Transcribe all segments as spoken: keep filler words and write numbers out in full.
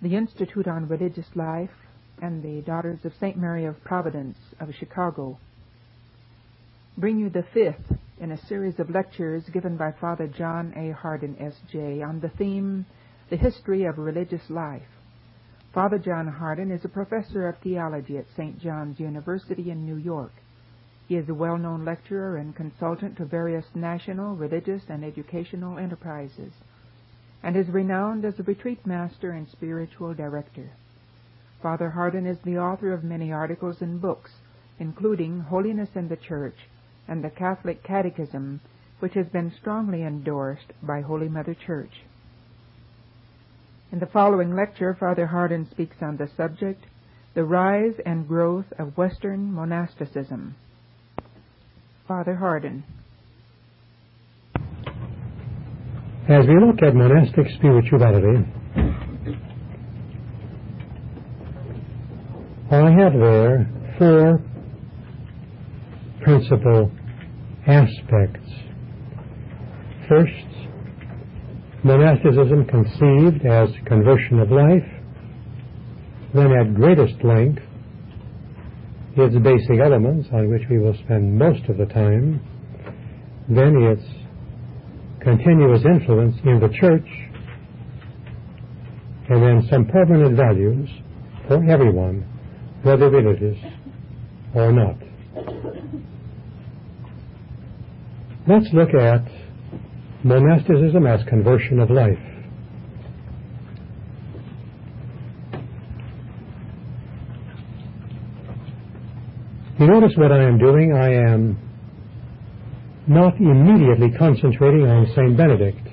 the Institute on Religious Life and the Daughters of Saint Mary of Providence of Chicago bring you the fifth in a series of lectures given by Father John A. Hardin, S J, on the theme, The History of Religious Life. Father John Hardin is a professor of theology at Saint John's University in New York. He is a well-known lecturer and consultant to various national, religious, and educational enterprises, and is renowned as a retreat master and spiritual director. Father Hardin is the author of many articles and books, including Holiness in the Church and the Catholic Catechism, which has been strongly endorsed by Holy Mother Church. In the following lecture, Father Hardin speaks on the subject, The Rise and Growth of Western Monasticism. Father Hardin. As we look at monastic spirituality, I have there four principal aspects. First, monasticism conceived as conversion of life, then at greatest length, its basic elements on which we will spend most of the time, then its continuous influence in the church, and then some permanent values for everyone, whether religious or not. Let's look at monasticism as conversion of life. You notice what I am doing? I am not immediately concentrating on Saint Benedict.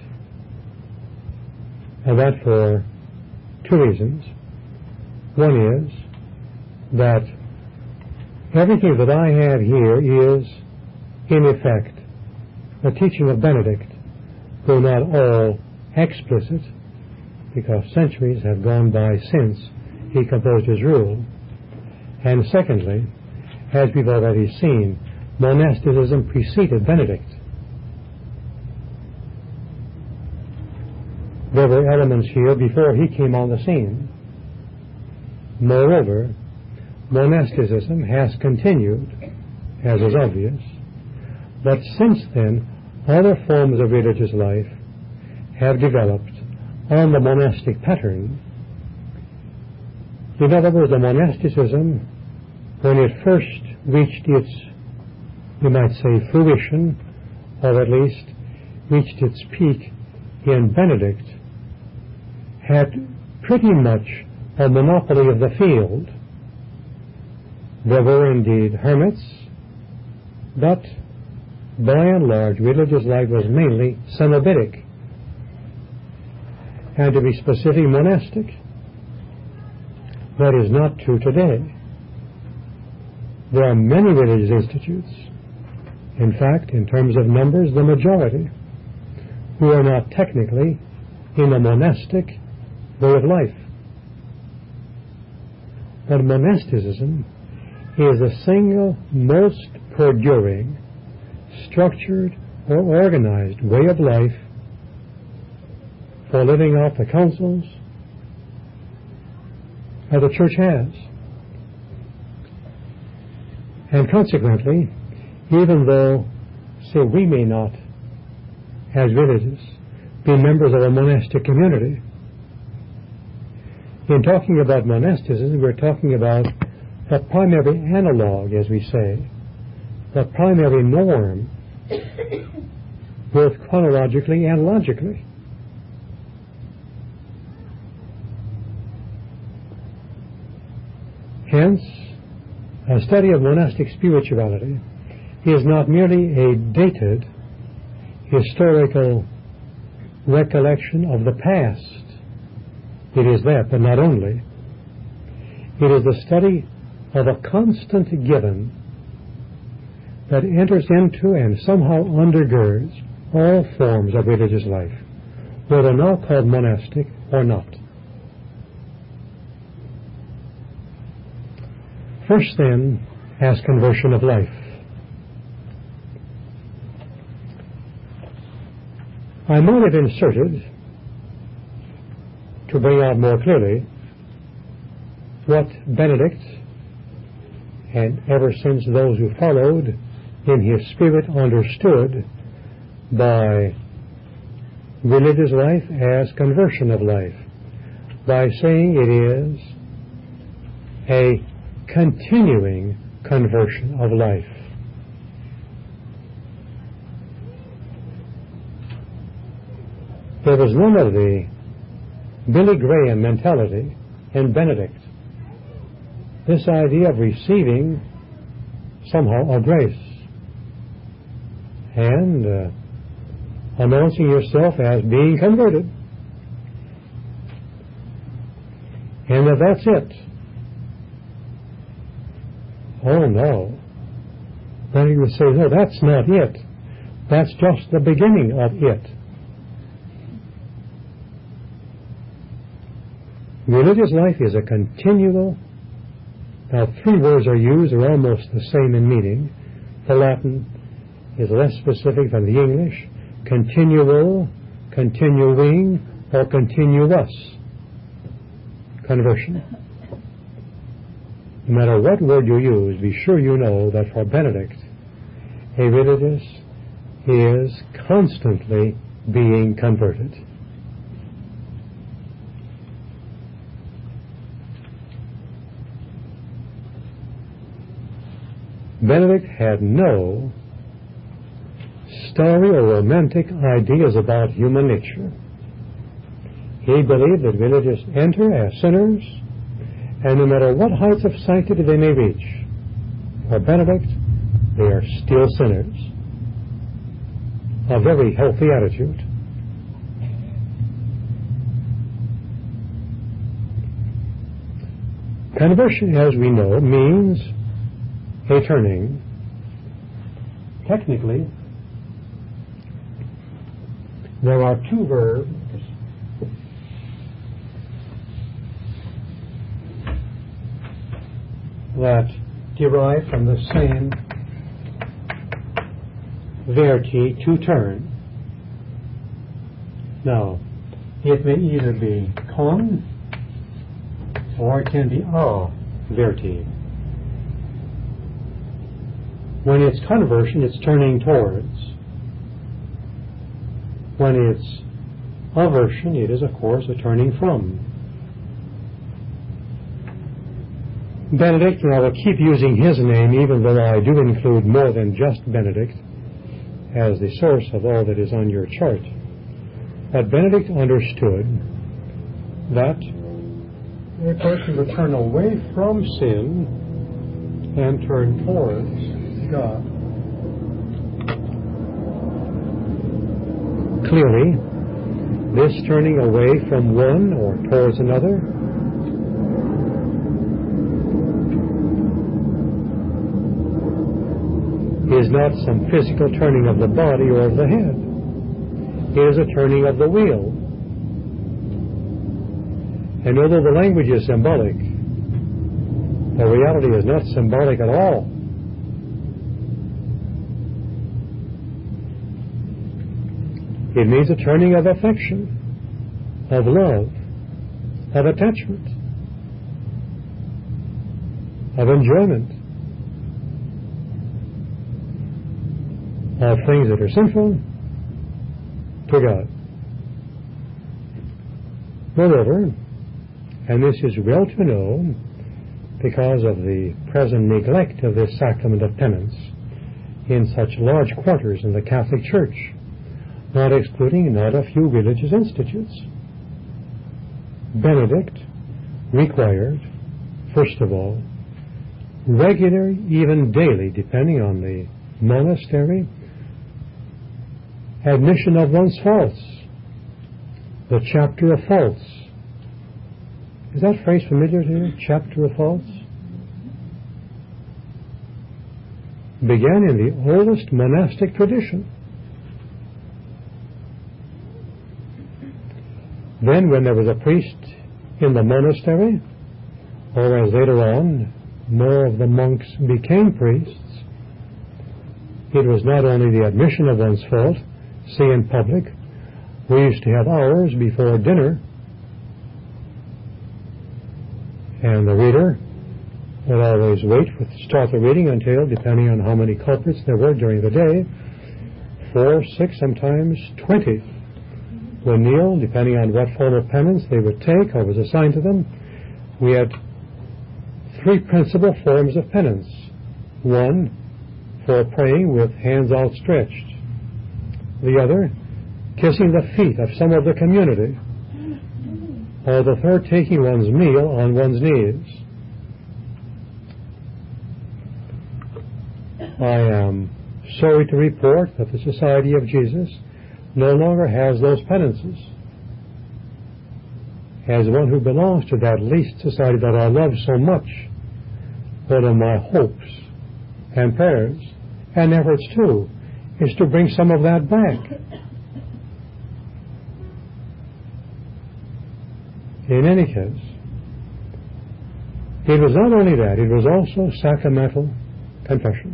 And that for two reasons. One is that everything that I have here is, in effect, the teaching of Benedict, though not all explicit, because centuries have gone by since he composed his rule. And secondly, as we've already seen, monasticism preceded Benedict. There were elements here before he came on the scene. Moreover, monasticism has continued, as is obvious, but since then, other forms of religious life have developed on the monastic pattern. In other words, the monasticism, when it first reached its, you might say, fruition, or at least reached its peak in Benedict, had pretty much a monopoly of the field. There were indeed hermits, but by and large religious life was mainly cenobitic, and to be specific, monastic. That is not true today. There are many religious institutes, in fact, in terms of numbers, the majority, who are not technically in a monastic way of life. But monasticism is the single most perduring, structured, or organized way of life for living out the counsels that the church has. And consequently, even though, say, we may not, as religious, be members of a monastic community, in talking about monasticism, we're talking about the primary analog, as we say, the primary norm, both chronologically and logically. Hence, a study of monastic spirituality is not merely a dated historical recollection of the past. It is that, but not only. It is the study of a constant given that enters into and somehow undergirds all forms of religious life, whether now called monastic or not. First, then, as conversion of life. I might have inserted, to bring out more clearly, what Benedict, and ever since those who followed in his spirit, understood by religious life as conversion of life, by saying it is a continuing conversion of life. There was none of the Billy Graham mentality in Benedict. This idea of receiving somehow a grace and uh, announcing yourself as being converted, and that that's it. Oh no. Benedict would say, no, that's not it. That's just the beginning of it. Religious life is a continual. Now, three words are used, they're almost the same in meaning. The Latin is less specific than the English. Continual, continuing, or continuous conversion. No matter what word you use, be sure you know that for Benedict, a religious is constantly being converted. Benedict had no starry or romantic ideas about human nature. He believed that villages enter as sinners, and no matter what heights of sanctity they may reach, for Benedict, they are still sinners. A very healthy attitude. Conversion, as we know, means a turning. Technically, there are two verbs that derive from the same verti, to turn. Now, it may either be con or it can be a verti. When it's conversion, it's turning towards. When it's aversion, it is, of course, a turning from. Benedict, and I will keep using his name, even though I do include more than just Benedict as the source of all that is on your chart. But Benedict understood that a person would turn away from sin and turn towards God. Clearly, this turning away from one or towards another is not some physical turning of the body or of the head. It is a turning of the will. And although the language is symbolic, the reality is not symbolic at all. It means a turning of affection, of love, of attachment, of enjoyment, of things that are sinful to God. Moreover, and this is well to know because of the present neglect of this sacrament of penance in such large quarters in the Catholic Church, not excluding not a few religious institutes. Benedict required, first of all, regular, even daily, depending on the monastery, admission of one's faults, the chapter of faults. Is that phrase familiar to you? Chapter of faults? Began in the oldest monastic tradition. Then, when there was a priest in the monastery, or as later on more of the monks became priests, it was not only the admission of one's fault, say in public. We used to have hours before dinner And the reader would always wait to start the reading until, depending on how many culprits there were during the day, four, six, sometimes twenty would kneel, depending on what form of penance they would take or was assigned to them. We had three principal forms of penance. One, for praying with hands outstretched. The other, kissing the feet of some of the community. Or the third, taking one's meal on one's knees. I am sorry to report that the Society of Jesus no longer has those penances. As one who belongs to that least society that I love so much, one of my hopes and prayers and efforts too is to bring some of that back. In any case, it was not only that, it was also sacramental confession.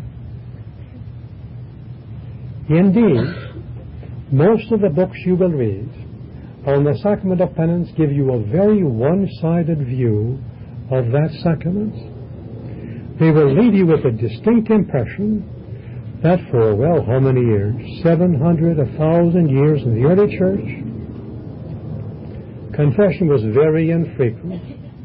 Indeed, most of the books you will read on the sacrament of penance give you a very one-sided view of that sacrament. They will leave you with a distinct impression that for, well, how many years? seven hundred, a thousand years in the early church, confession was very infrequent,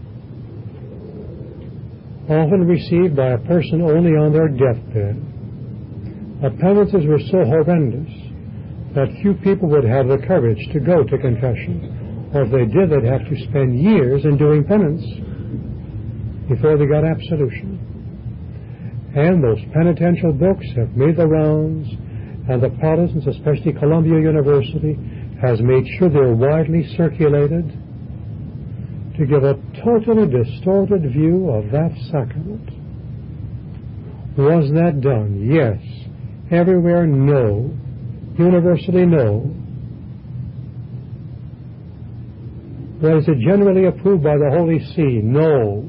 often received by a person only on their deathbed. The penances were so horrendous that few people would have the courage to go to confession, or if they did, they'd have to spend years in doing penance before they got absolution. And those penitential books have made the rounds, and the Protestants, especially Columbia University, has made sure they're widely circulated to give a totally distorted view of that sacrament. Was that done? Yes. Everywhere? No. Universally? No. Was it generally approved by the Holy See? No.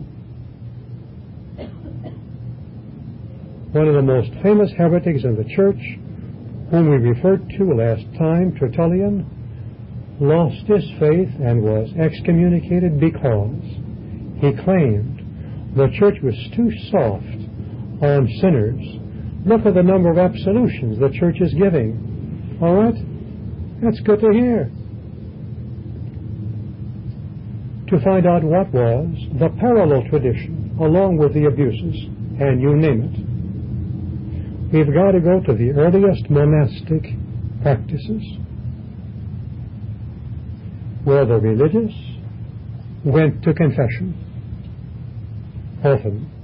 One of the most famous heretics in the church, whom we referred to last time, Tertullian, lost his faith and was excommunicated because he claimed the church was too soft on sinners. Look at the number of absolutions the church is giving. All right? That's good to hear. To find out what was the parallel tradition, along with the abuses, and you name it, we've got to go to the earliest monastic practices, where the religious went to confession often.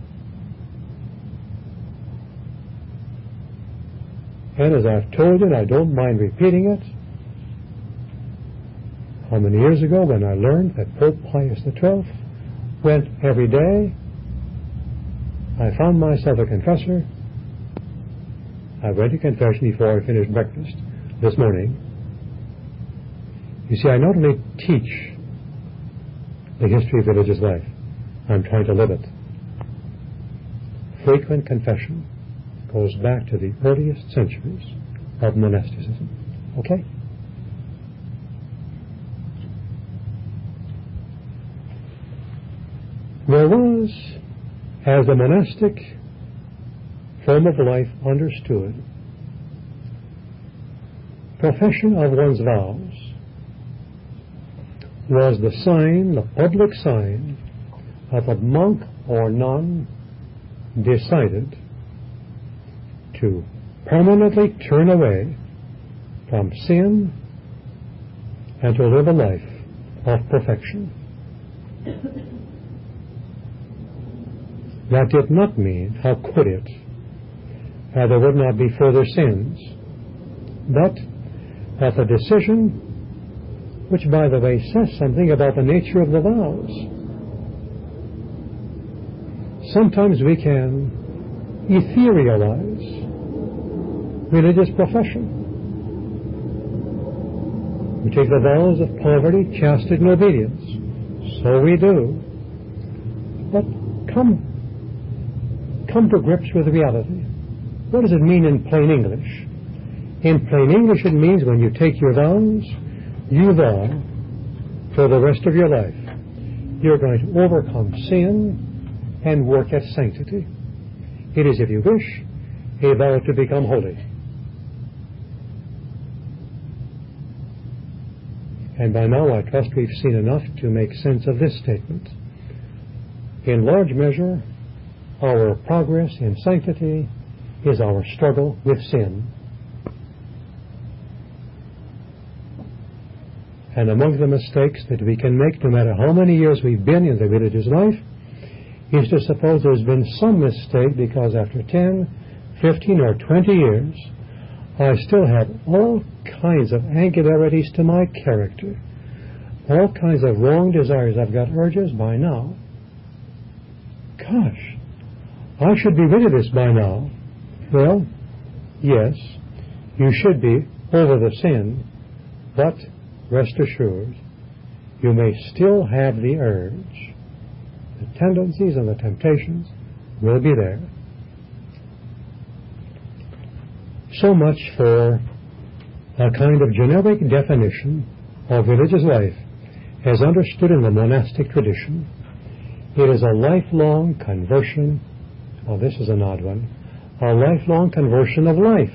And as I've told you, and I don't mind repeating it, how many years ago when I learned that Pope Pius the twelfth went every day, I found myself a confessor. I went to confession before I finished breakfast this morning. You see, I not only teach the history of religious life, I'm trying to live it. Frequent confession goes back to the earliest centuries of monasticism. Okay? There was, as the monastic form of life understood, profession of one's vows was the sign, the public sign, of a monk or nun decided to permanently turn away from sin and to live a life of perfection. That did not mean, how could it, that there would not be further sins, but that the decision, which by the way says something about the nature of the vows. Sometimes we can etherealize religious profession. We take the vows of poverty, chastity, and obedience. So we do. But come, come to grips with reality. What does it mean in plain English? In plain English, it means when you take your vows, you vow for the rest of your life. you're going to overcome sin and work at sanctity. It is, if you wish, a vow to become holy. And by now I trust we've seen enough to make sense of this statement. In large measure, our progress in sanctity is our struggle with sin. And among the mistakes that we can make, no matter how many years we've been in the religious life, is to suppose there's been some mistake because after ten, fifteen, or twenty years, I still have all kinds of angularities to my character, all kinds of wrong desires. I've got urges by now. Gosh, I should be rid of this by now. Well, yes, you should be over the sin, but rest assured, you may still have the urge. The tendencies and the temptations will be there. So much for a kind of generic definition of religious life as understood in the monastic tradition. It is a lifelong conversion, oh, this is an odd one, a lifelong conversion of life.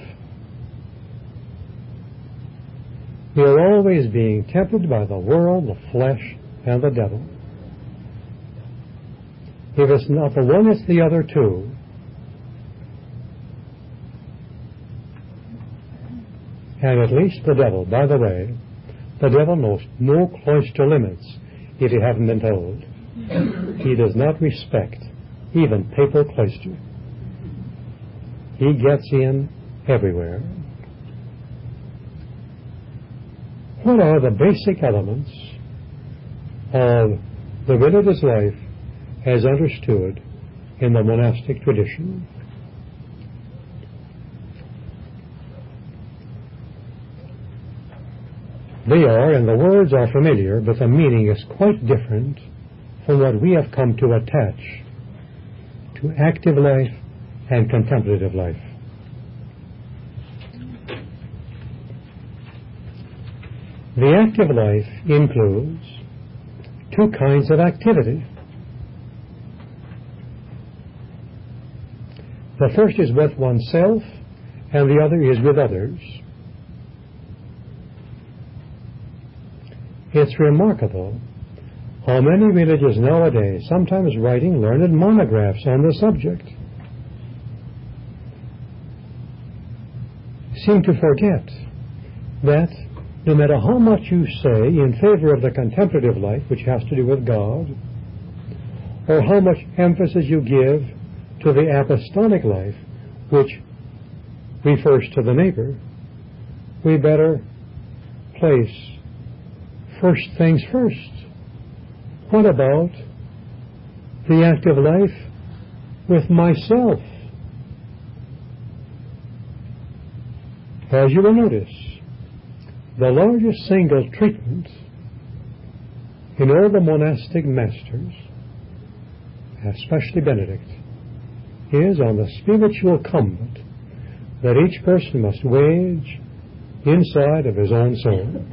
We are always being tempted by the world, the flesh, and the devil. If it's not the one, it's the other too. And at least the devil, by the way, the devil knows no cloister limits if you haven't been told. He does not respect even papal cloister. He gets in everywhere. What are the basic elements of the religious life as understood in the monastic tradition? They are, and the words are familiar, but the meaning is quite different from what we have come to attach to active life and contemplative life. The active life includes two kinds of activity. The first is with oneself, and the other is with others. It's remarkable how many religious nowadays, sometimes writing learned monographs on the subject, seem to forget that no matter how much you say in favor of the contemplative life, which has to do with God, or how much emphasis you give to the apostolic life, which refers to the neighbor, we better place first things first. What about the active life with myself? As you will notice, the largest single treatment in all the monastic masters, especially Benedict, is on the spiritual combat that each person must wage inside of his own soul.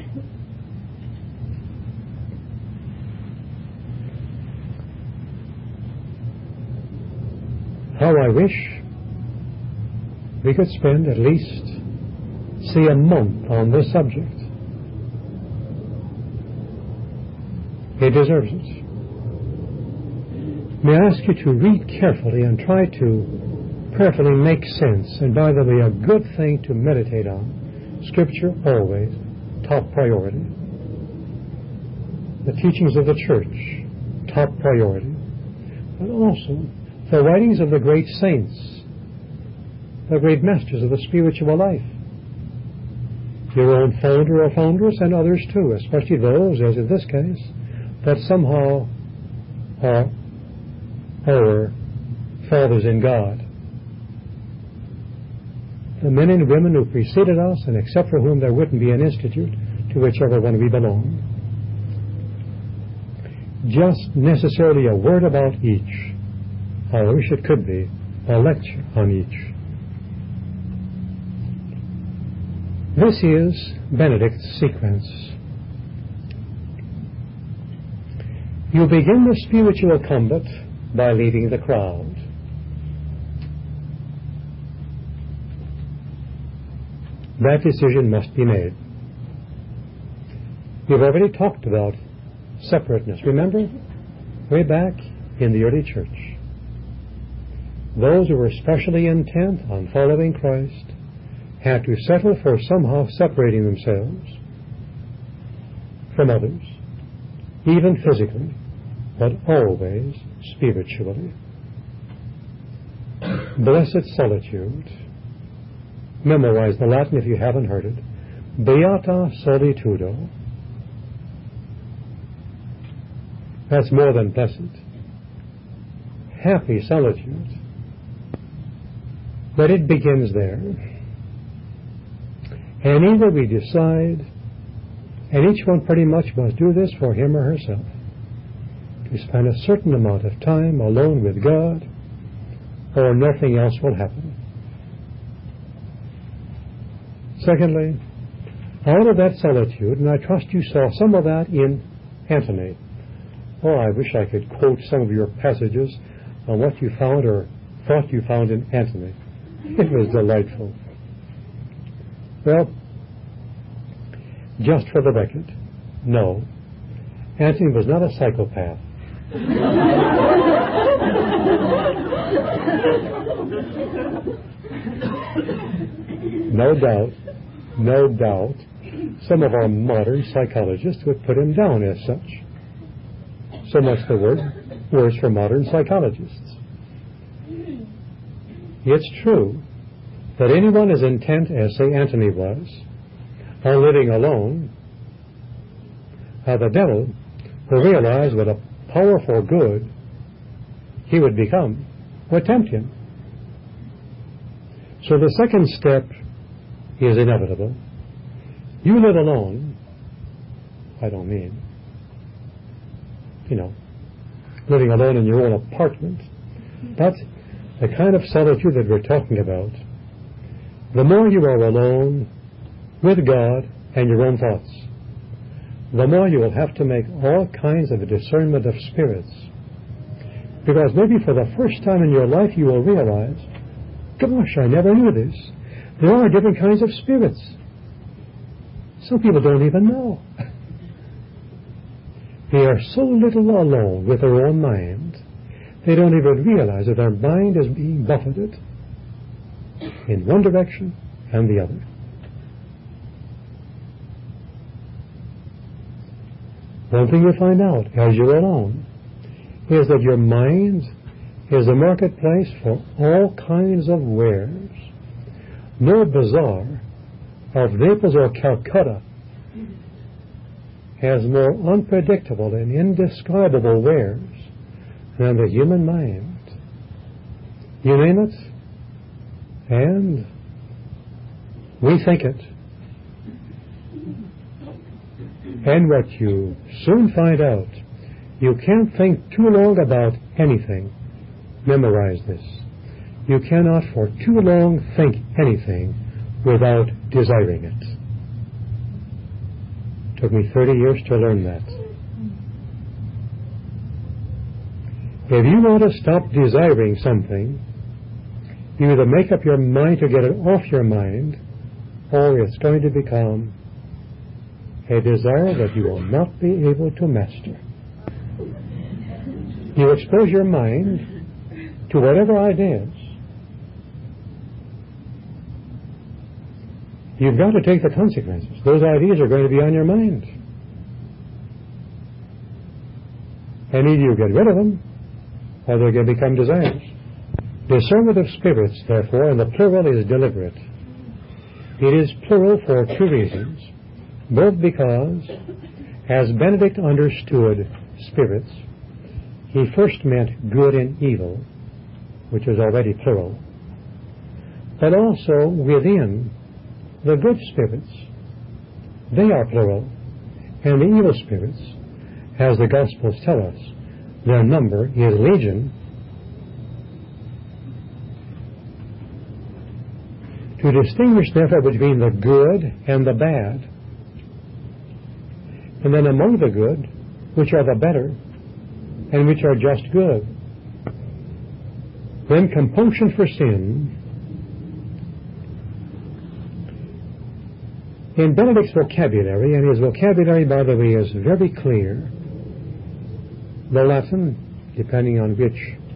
How I wish we could spend at least, say, a month on this subject. It deserves it. May I ask you to read carefully and try to prayerfully make sense, and by the way, a good thing to meditate on. Scripture always top priority. The teachings of the Church, top priority. But also the writings of the great saints, the great masters of the spiritual life. Your own founder or foundress, and others too, especially those, as in this case, that somehow are our fathers in God. The men and women who preceded us, and except for whom there wouldn't be an institute to whichever one we belong. Just necessarily a word about each. I wish it could be a lecture on each. This is Benedict's sequence. You begin the spiritual combat by leaving the crowd. That decision must be made. We've already talked about separateness. Remember? Way back in the early church. Those who were especially intent on following Christ had to settle for somehow separating themselves from others, even physically, but always spiritually. Blessed solitude. Memorize the Latin if you haven't heard it. Beata solitudo. That's more than blessed. Happy solitude. But it begins there. And either we decide, and each one pretty much must do this for him or herself, to spend a certain amount of time alone with God, or nothing else will happen. Secondly, out of that solitude, and I trust you saw some of that in Antony. Oh, I wish I could quote some of your passages on what you found or thought you found in Antony. It was delightful. Well, just for the record, no, Antony was not a psychopath. No doubt, no doubt, some of our modern psychologists would put him down as such. So much the word worse for modern psychologists. It's true that anyone as intent as, say, Antony was, on living alone, uh, the devil will realize what a powerful good he would become would tempt him. So the second step is inevitable. You live alone. I don't mean, you know, living alone in your own apartment. But the kind of solitude that we're talking about, the more you are alone with God and your own thoughts, the more you will have to make all kinds of a discernment of spirits. Because maybe for the first time in your life you will realize, gosh, I never knew this. There are different kinds of spirits. Some people don't even know. They are so little alone with their own mind, they don't even realize that their mind is being buffeted in one direction and the other. One thing you find out as you're alone is that your mind is a marketplace for all kinds of wares. No bazaar of Naples or Calcutta has more unpredictable and indescribable wares than the human mind. You name it, and we think it. And what you soon find out, you can't think too long about anything. Memorize this. You cannot for too long think anything without desiring it. It took me thirty years to learn that. If you want to stop desiring something, you either make up your mind to get it off your mind, or it's going to become a desire that you will not be able to master. You expose your mind to whatever ideas. You've got to take the consequences. Those ideas are going to be on your mind. And either you get rid of them, or they're going to become desires. Discernment of spirits, therefore, and the plural is deliberate. It is plural for two reasons. Both because, as Benedict understood spirits, he first meant good and evil, which is already plural, but also within the good spirits, they are plural, and the evil spirits, as the Gospels tell us, their number is legion. To distinguish, therefore, between the good and the bad, and then among the good, which are the better, and which are just good. Then compunction for sin. In Benedict's vocabulary, and his vocabulary, by the way, is very clear. The Latin, depending on which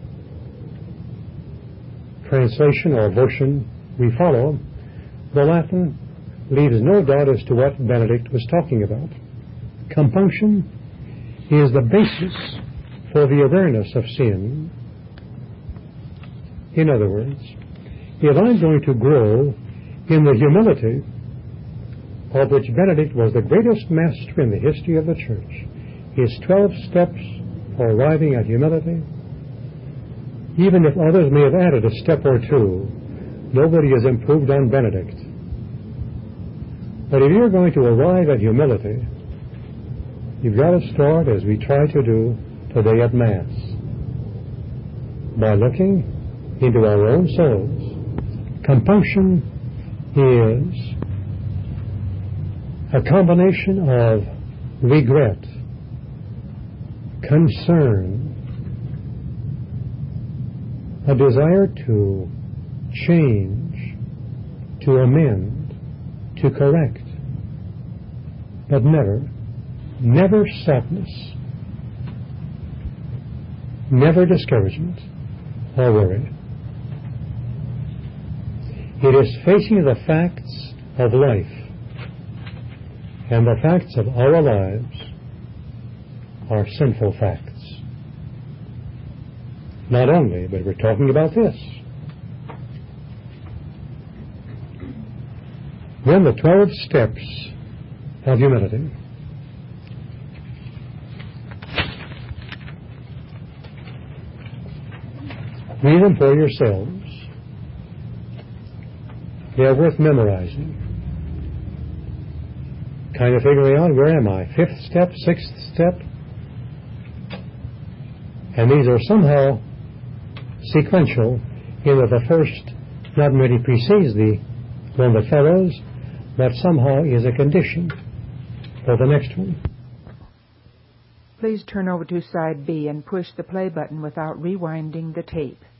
translation or version we follow, the Latin leaves no doubt as to what Benedict was talking about. Compunction is the basis for the awareness of sin. In other words, if I'm going to grow in the humility of which Benedict was the greatest master in the history of the Church, his twelve steps for arriving at humility, even if others may have added a step or two, nobody has improved on Benedict. But if you're going to arrive at humility, you've got to start, as we try to do today at Mass, by looking into our own souls. Compunction is a combination of regret, concern, a desire to change, to amend, to correct, but never, never sadness, never discouragement or worry. It is facing the facts of life, and the facts of our lives are sinful facts. Not only, but we're talking about this. Then the twelve steps of humility. Read them for yourselves. They are worth memorizing. Kind of figuring out, where am I? Fifth step, sixth step? And these are somehow sequential, in that the first not merely precedes the one that follows, but somehow is a condition for the next one. Please turn over to side B and push the play button without rewinding the tape.